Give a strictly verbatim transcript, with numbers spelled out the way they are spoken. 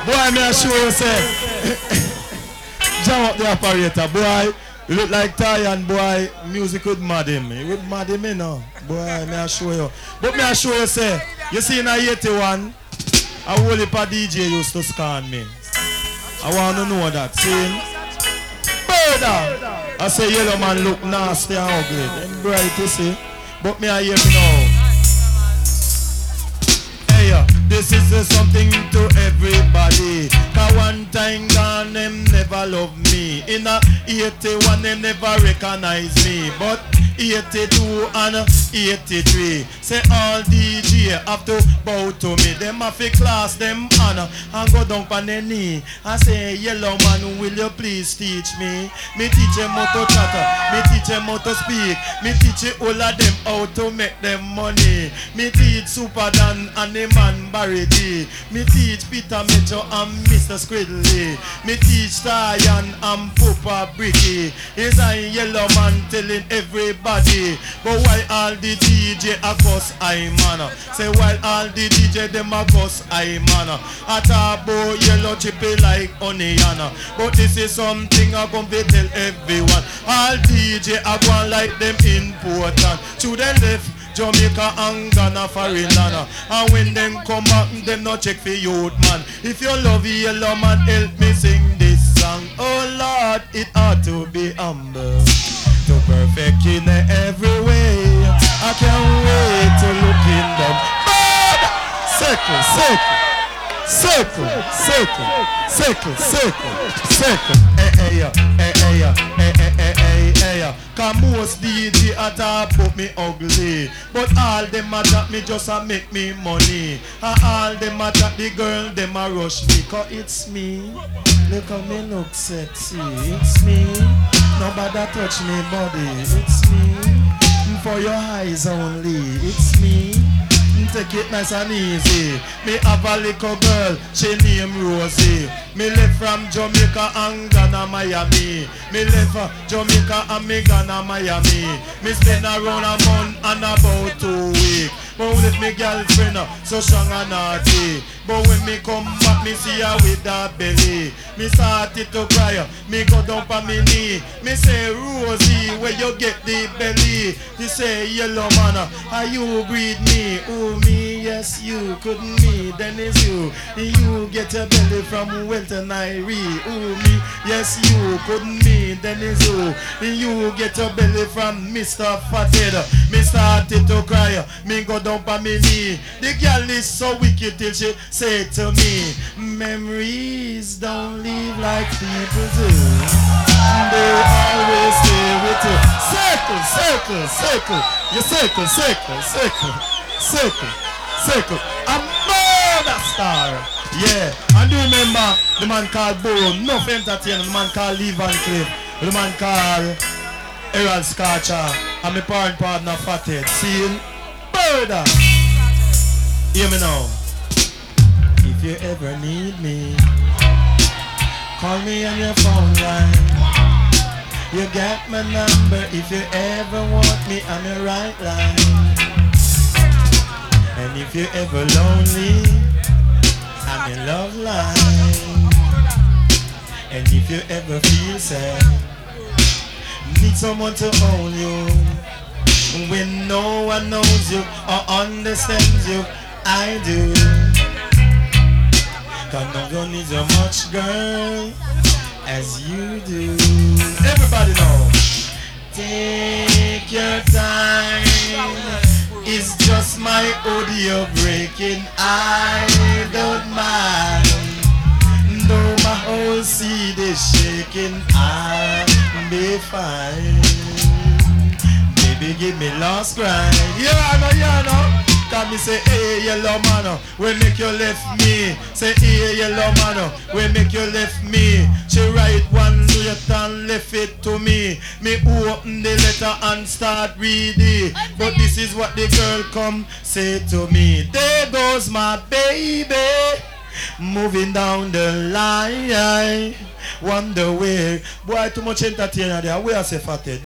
Boy, may I show you, say. Jam up the operator, boy. You look like Tyan, boy. Music would mad him. It would mad him, you know. Boy, may I show you. But may I show you, say. You see in a eighty-one, a whole heap of D J used to scan me. I want to know that. See? Murder! I say yellow man look nasty and ugly. Them bright, you see. But me I hear me now. Hey, uh, this is uh, something to everybody. Cause one time gone, them never love me. In a eighty-one, them never recognize me. But eighty-two and eighty-three, say all D J have to bow to me. Them have to class them honor and go down on their knee. I say, yellow man, will you please teach me? Me teach them how to chatter, me teach them how to speak, me teach all of them how to make them money. Me teach Super Dan and the man Barry G. Me teach Peter Metro and Mister Squidley. Me teach Tyan and Papa Bricky. Is a yellow man telling everybody. But why all the D J a cuss I man? Say why all the D J them a cuss I man? A talk about yellow chippy like onion. But this is something I come to tell everyone. All D J a go on like them important. To the left Jamaica and Ghana foreign land. And when them come back, them not check for youth man. If you love yellow man, help me sing this song. Oh Lord, it ought to be humble, to perfect in every way. I can't wait to look in them. Circle, circle, circle, circle, circle, circle, circle. Hey, hey, hey, hey, hey, hey, hey, hey. Cause most D J at all put me ugly, but all them attack me just a make me money. And all them attack the girl, them a rush me. Cause it's me. Look how me look sexy. It's me. Nobody touch me body. It's me. For your eyes only. It's me. Take it nice and easy. Me have a little girl, she name Rosie. Me left from Jamaica and Ghana, Miami. Me left from Jamaica and me Ghana, Miami. Me spend around a month and about two weeks. But with me girlfriend, so strong and naughty. But when me come back, me see her with that belly. Me started to cry, me go down on me knee. Me say, Rosie, where you get the belly? He say, yellow man, are you breed me? Oh me, yes you, couldn't me, then it's you. You get a belly from Welton Irie. Oh me, yes you, couldn't me, then it's you. You get a belly from Mister Fathead. Me started to cry, me go down on me knee. The girl is so wicked till she say to me, memories don't leave like people do. They always stay with you. Circle, circle, circle. You circle, circle, circle, circle, circle. A murder star. Yeah. And do remember the man called Bo, enough entertainment. The man called Lee Van Cleef. The man called Errol Scorcher. And my parent partner Fathead. See him? Murder. Hear me now. If you ever need me, call me on your phone line. You got my number. If you ever want me, I'm your right line. And if you're ever lonely, I'm your love line. And if you ever feel sad, need someone to hold you, when no one knows you or understands you, I do. Cause no girl needs as much, girl, as you do. Everybody know. Take your time. It's just my audio breaking. I don't mind. Though my whole seed is shaking, I'll be fine. Baby, give me last cry. Yeah, I know, yeah, I know. Cause me say, hey, yellow man, we make you left me. Say, hey, yellow man, we make you left me. She write one letter and left it to me. Me open the letter and start reading. But this is what the girl come say to me. There goes my baby, moving down the line. Wonder where. Boy, too much entertainer there. Where I say Fathead?